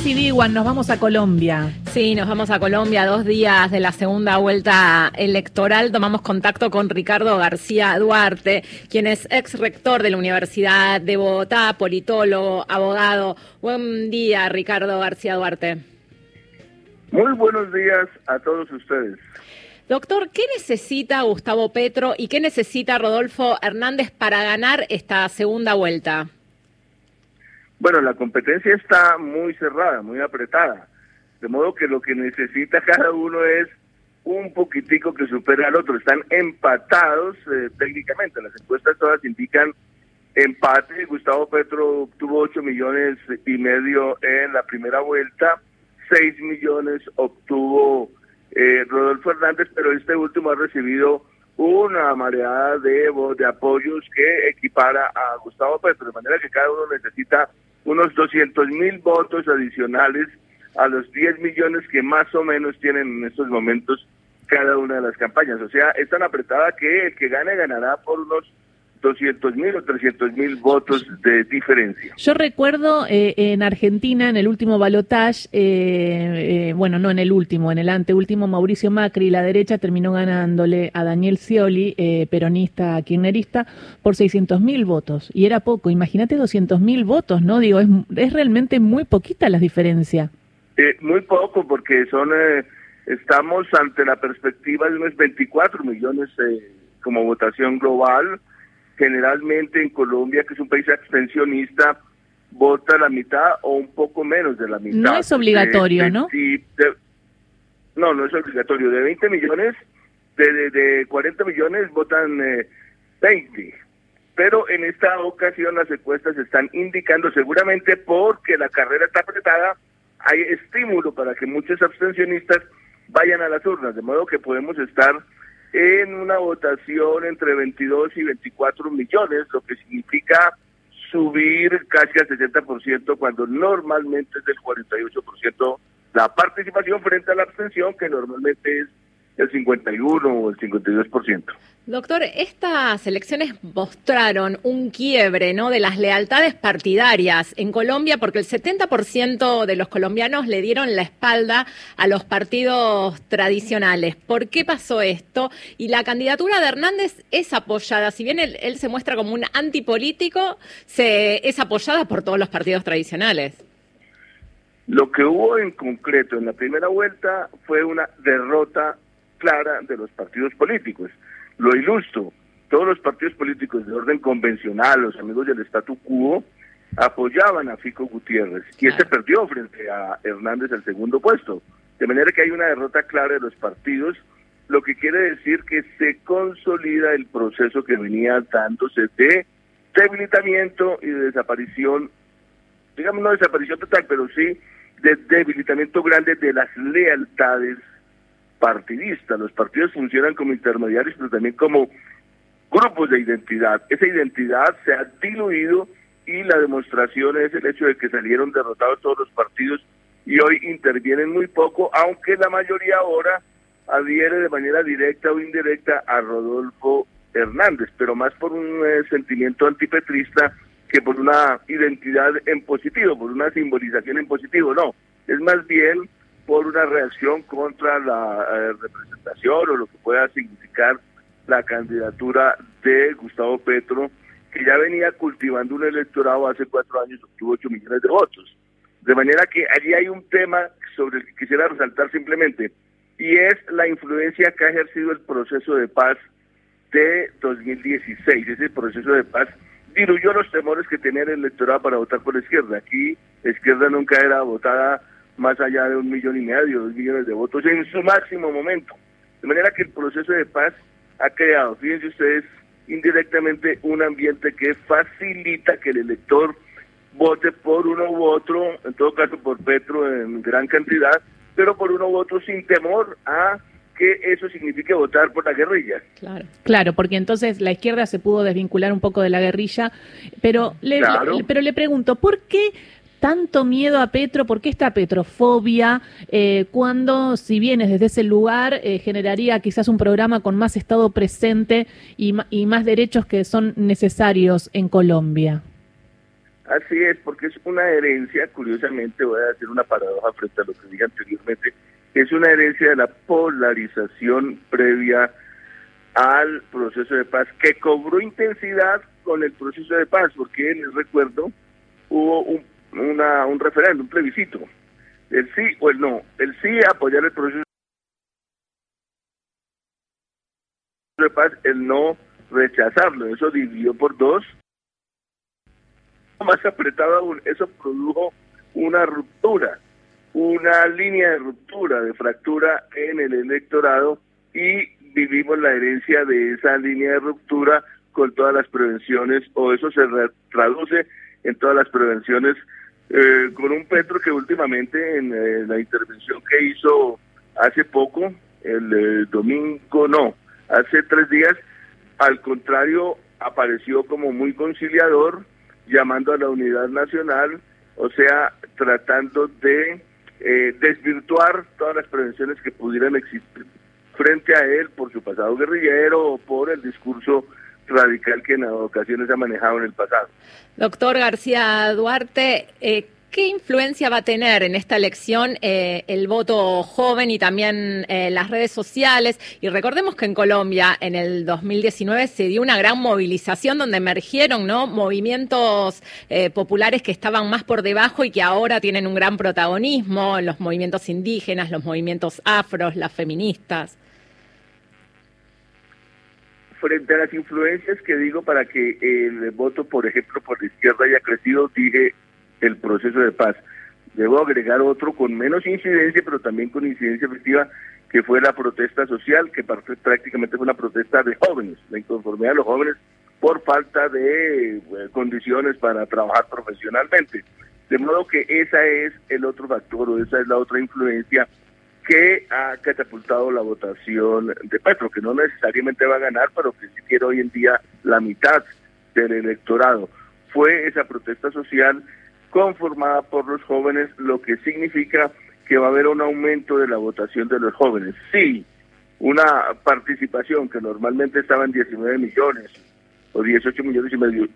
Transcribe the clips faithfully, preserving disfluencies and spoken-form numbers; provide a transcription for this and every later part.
Rosy Diwan, nos vamos a Colombia. Sí, nos vamos a Colombia, dos días de la segunda vuelta electoral. Tomamos contacto con Ricardo García Duarte, quien es ex rector de la Universidad de Bogotá, politólogo, abogado. Buen día, Ricardo García Duarte. Muy buenos días a todos ustedes. Doctor, ¿qué necesita Gustavo Petro y qué necesita Rodolfo Hernández para ganar esta segunda vuelta? Bueno, la competencia está muy cerrada, muy apretada, de modo que lo que necesita cada uno es un poquitico que supere al otro. Están empatados eh, técnicamente, las encuestas todas indican empate. Gustavo Petro obtuvo ocho millones y medio en la primera vuelta, seis millones obtuvo eh, Rodolfo Hernández, pero este último ha recibido una mareada de, de apoyos que equipara a Gustavo Petro, de manera que cada uno necesita unos doscientos mil votos adicionales a los diez millones que más o menos tienen en estos momentos cada una de las campañas. O sea, es tan apretada que el que gane ganará por unos doscientos mil o trescientos mil votos de diferencia. Yo recuerdo eh, en Argentina, en el último balotaje, eh, eh, bueno, no en el último, en el anteúltimo, Mauricio Macri, la derecha terminó ganándole a Daniel Scioli, eh, peronista, kirchnerista, por seiscientos mil votos. Y era poco, imagínate doscientos mil votos, ¿no? Digo, es, es realmente muy poquita la diferencia. Eh, muy poco, porque son eh, estamos ante la perspectiva de unos veinticuatro millones eh, como votación global. Generalmente en Colombia, que es un país abstencionista, vota la mitad o un poco menos de la mitad. No es obligatorio, de, de, ¿no? De, de, no, no es obligatorio. De veinte millones, de, de, de cuarenta millones votan eh, veinte. Pero en esta ocasión las encuestas están indicando, seguramente porque la carrera está apretada, hay estímulo para que muchos abstencionistas vayan a las urnas, de modo que podemos estar en una votación entre veintidós y veinticuatro millones, lo que significa subir casi al sesenta por ciento cuando normalmente es del cuarenta y ocho por ciento la participación frente a la abstención, que normalmente es el cincuenta y uno o el cincuenta y dos por ciento. Doctor, estas elecciones mostraron un quiebre, ¿no?, de las lealtades partidarias en Colombia, porque el setenta por ciento de los colombianos le dieron la espalda a los partidos tradicionales. ¿Por qué pasó esto? Y la candidatura de Hernández es apoyada, si bien él, él se muestra como un antipolítico, se, es apoyada por todos los partidos tradicionales. Lo que hubo en concreto en la primera vuelta fue una derrota clara de los partidos políticos. Lo ilustro, todos los partidos políticos de orden convencional, los amigos del statu quo, apoyaban a Fico Gutiérrez, y este perdió frente a Hernández el segundo puesto, de manera que hay una derrota clara de los partidos, lo que quiere decir que se consolida el proceso que venía dándose de debilitamiento y de desaparición, digamos no desaparición total, pero sí de debilitamiento grande de las lealtades partidistas. Los partidos funcionan como intermediarios, pero también como grupos de identidad. Esa identidad se ha diluido y la demostración es el hecho de que salieron derrotados todos los partidos y hoy intervienen muy poco, aunque la mayoría ahora adhiere de manera directa o indirecta a Rodolfo Hernández, pero más por un eh, sentimiento antipetrista que por una identidad en positivo, por una simbolización en positivo. No, es más bien por una reacción contra la eh, representación o lo que pueda significar la candidatura de Gustavo Petro, que ya venía cultivando un electorado hace cuatro años, obtuvo ocho millones de votos. De manera que allí hay un tema sobre el que quisiera resaltar simplemente, y es la influencia que ha ejercido el proceso de paz de dos mil dieciséis. Ese proceso de paz diluyó los temores que tenía el electorado para votar por la izquierda. Aquí la izquierda nunca era votada más allá de un millón y medio, dos millones de votos en su máximo momento. De manera que el proceso de paz ha creado, fíjense ustedes, indirectamente un ambiente que facilita que el elector vote por uno u otro, en todo caso por Petro en gran cantidad, pero por uno u otro sin temor a que eso signifique votar por la guerrilla. Claro, claro, porque entonces la izquierda se pudo desvincular un poco de la guerrilla, pero le, claro. le, pero le pregunto, ¿por qué tanto miedo a Petro? ¿Por qué esta petrofobia? Eh, cuando, si vienes desde ese lugar, eh, generaría quizás un programa con más Estado presente y, y más derechos que son necesarios en Colombia. Así es, porque es una herencia, curiosamente, voy a hacer una paradoja frente a lo que dije anteriormente, es una herencia de la polarización previa al proceso de paz, que cobró intensidad con el proceso de paz, porque les recuerdo, hubo un, una, un referéndum, un plebiscito, el sí o el no, el sí apoyar el proceso de paz, el no rechazarlo, eso dividió por dos, más apretado aún, eso produjo una ruptura, una línea de ruptura, de fractura en el electorado, y vivimos la herencia de esa línea de ruptura con todas las prevenciones, o eso se traduce en todas las prevenciones, eh, con un Petro que últimamente en eh, la intervención que hizo hace poco, el eh, domingo, no, hace tres días, al contrario, apareció como muy conciliador, llamando a la unidad nacional, o sea, tratando de eh, desvirtuar todas las prevenciones que pudieran existir frente a él por su pasado guerrillero o por el discurso radical que en ocasiones ha manejado en el pasado. Doctor García Duarte, eh, ¿qué influencia va a tener en esta elección eh, el voto joven y también eh, las redes sociales? Y recordemos que en Colombia en el dos mil diecinueve se dio una gran movilización donde emergieron, ¿no?, movimientos eh, populares que estaban más por debajo y que ahora tienen un gran protagonismo, los movimientos indígenas, los movimientos afros, las feministas. Frente a las influencias que digo para que el voto, por ejemplo, por la izquierda haya crecido, dije el proceso de paz. Debo agregar otro con menos incidencia, pero también con incidencia efectiva, que fue la protesta social, que prácticamente fue una protesta de jóvenes, la inconformidad de los jóvenes por falta de eh, condiciones para trabajar profesionalmente. De modo que esa es el otro factor, o esa es la otra influencia que ha catapultado la votación de Petro, que no necesariamente va a ganar, pero que sí quiere hoy en día la mitad del electorado. Fue esa protesta social conformada por los jóvenes, lo que significa que va a haber un aumento de la votación de los jóvenes. Sí, una participación que normalmente estaba en diecinueve millones o dieciocho millones y medio,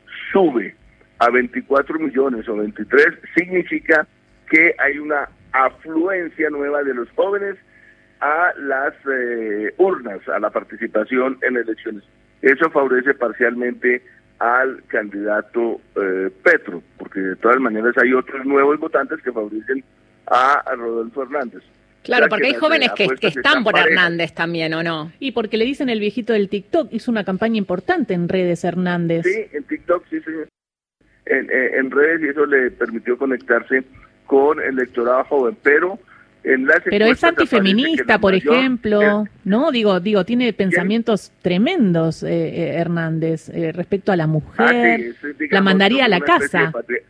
sube a veinticuatro millones o veintitrés, significa que hay una afluencia nueva de los jóvenes a las eh, urnas, a la participación en elecciones. Eso favorece parcialmente al candidato eh, Petro, porque de todas maneras hay otros nuevos votantes que favorecen a, a Rodolfo Hernández. Claro, porque hay jóvenes que, que están por Hernández también, ¿o no? Y porque le dicen el viejito del TikTok, hizo una campaña importante en redes Hernández. Sí, en TikTok, sí, sí. En, en, en redes, y eso le permitió conectarse con el electorado joven, pero en las pero es antifeminista, por mayor, ejemplo, es, ¿no? Digo, digo, tiene pensamientos ¿quién? tremendos, eh, eh, Hernández, eh, respecto a la mujer, ah, sí, es, digamos, la mandaría a la casa. De, patri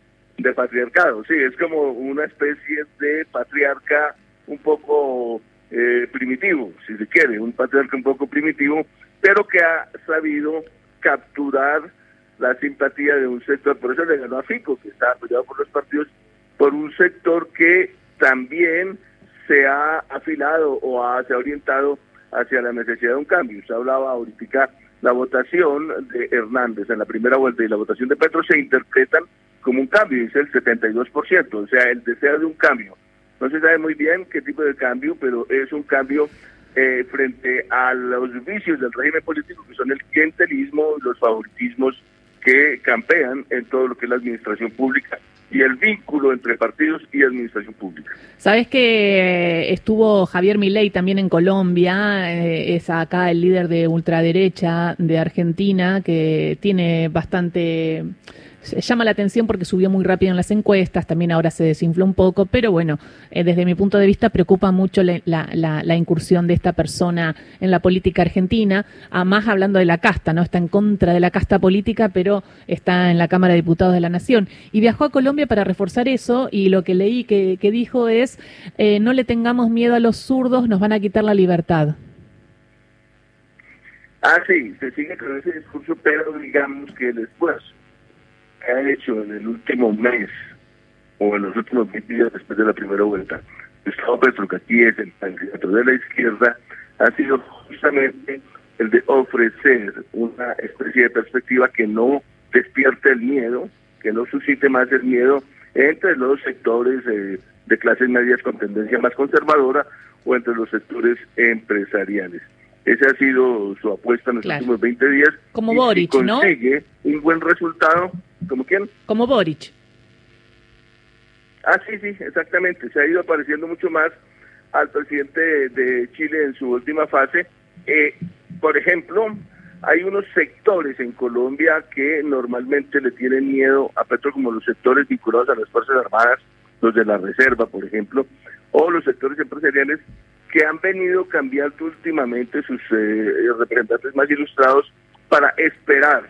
de patriarcado, sí, es como una especie de patriarca un poco eh, primitivo, si se quiere, un patriarca un poco primitivo, pero que ha sabido capturar la simpatía de un sector. Por eso le ganó a Fico, que está apoyado por los partidos, por un sector que también se ha afilado o ha, se ha orientado hacia la necesidad de un cambio. Se hablaba ahorita, la votación de Hernández en la primera vuelta y la votación de Petro se interpretan como un cambio, dice el setenta y dos por ciento, o sea, el deseo de un cambio. No se sabe muy bien qué tipo de cambio, pero es un cambio eh, frente a los vicios del régimen político, que son el clientelismo y los favoritismos que campean en todo lo que es la administración pública y el vínculo entre partidos y administración pública. Sabes que estuvo Javier Milei también en Colombia, eh, es acá el líder de ultraderecha de Argentina, que tiene bastante... llama la atención porque subió muy rápido en las encuestas, también ahora se desinfló un poco, pero bueno, eh, desde mi punto de vista preocupa mucho la, la, la incursión de esta persona en la política argentina, además hablando de la casta, ¿no? Está en contra de la casta política, pero está en la Cámara de Diputados de la Nación. Y viajó a Colombia para reforzar eso, y lo que leí que, que dijo es, eh, no le tengamos miedo a los zurdos, nos van a quitar la libertad. Ah, sí, se sigue con ese discurso, pero digamos que el esfuerzo que ha hecho en el último mes o en los últimos veinte días después de la primera vuelta Gustavo Petro, que aquí es el candidato de la izquierda, ha sido justamente el de ofrecer una especie de perspectiva que no despierte el miedo, que no suscite más el miedo entre los sectores eh, de clases medias con tendencia más conservadora o entre los sectores empresariales. Esa ha sido su apuesta en los claro. últimos veinte días. Como Boric, si consigue ¿no? un buen resultado, ¿como quién? Como Boric. Ah, sí, sí, exactamente. Se ha ido apareciendo mucho más al presidente de, de Chile en su última fase. Eh, por ejemplo, hay unos sectores en Colombia que normalmente le tienen miedo a Petro, como los sectores vinculados a las Fuerzas Armadas, los de la Reserva, por ejemplo, o los sectores empresariales que han venido cambiando últimamente sus eh, representantes más ilustrados para esperar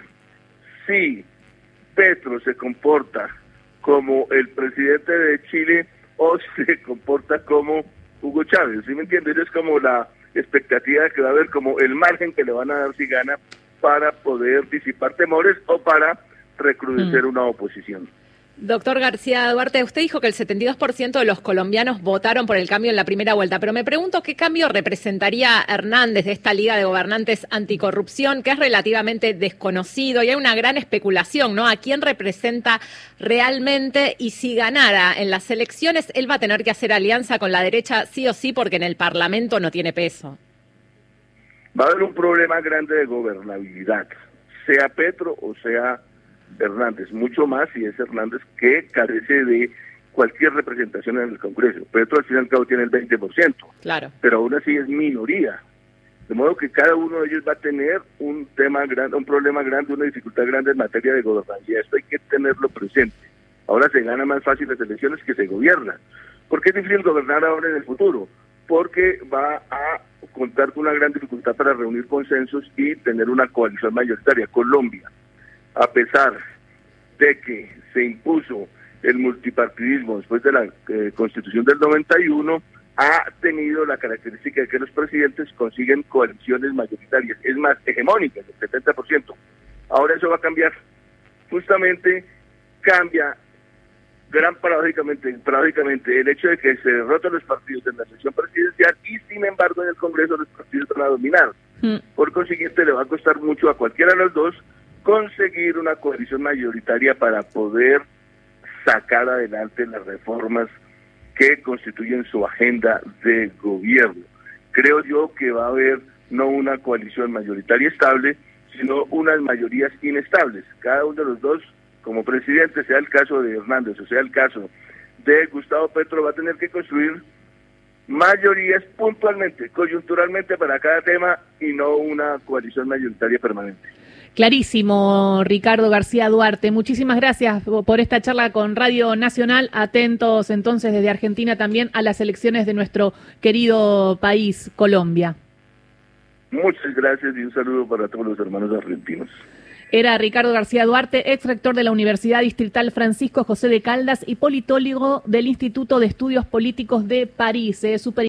si Petro se comporta como el presidente de Chile o se comporta como Hugo Chávez, ¿sí me entiendes? Es como la expectativa que va a haber, como el margen que le van a dar si gana para poder disipar temores o para recrudecer mm. una oposición. Doctor García Duarte, usted dijo que el setenta y dos por ciento de los colombianos votaron por el cambio en la primera vuelta, pero me pregunto qué cambio representaría Hernández de esta Liga de Gobernantes Anticorrupción, que es relativamente desconocido y hay una gran especulación, ¿no? ¿A quién representa realmente? Y si ganara en las elecciones, él va a tener que hacer alianza con la derecha sí o sí, porque en el Parlamento no tiene peso. Va a haber un problema grande de gobernabilidad, sea Petro o sea Hernández, mucho más si es Hernández, que carece de cualquier representación en el Congreso. Petro al fin y al cabo tiene el veinte por ciento, claro, pero aún así es minoría, de modo que cada uno de ellos va a tener un tema grande, un problema grande, una dificultad grande en materia de gobernabilidad. Esto hay que tenerlo presente. Ahora se gana más fácil las elecciones que se gobierna. ¿Por qué es difícil gobernar ahora en el futuro? Porque va a contar con una gran dificultad para reunir consensos y tener una coalición mayoritaria. Colombia, a pesar de que se impuso el multipartidismo después de la eh, Constitución del noventa y uno, ha tenido la característica de que los presidentes consiguen coaliciones mayoritarias, es más, hegemónicas, del setenta por ciento. Ahora eso va a cambiar. Justamente cambia gran paradójicamente, paradójicamente el hecho de que se derrotan los partidos en la elección presidencial y sin embargo en el Congreso los partidos van a dominar. Mm. Por consiguiente le va a costar mucho a cualquiera de los dos conseguir una coalición mayoritaria para poder sacar adelante las reformas que constituyen su agenda de gobierno. Creo yo que va a haber no una coalición mayoritaria estable, sino unas mayorías inestables. Cada uno de los dos, como presidente, sea el caso de Hernández o sea el caso de Gustavo Petro, va a tener que construir mayorías puntualmente, coyunturalmente para cada tema y no una coalición mayoritaria permanente. Clarísimo, Ricardo García Duarte. Muchísimas gracias por esta charla con Radio Nacional. Atentos entonces desde Argentina también a las elecciones de nuestro querido país, Colombia. Muchas gracias y un saludo para todos los hermanos argentinos. Era Ricardo García Duarte, ex rector de la Universidad Distrital Francisco José de Caldas y politólogo del Instituto de Estudios Políticos de París. Eh, super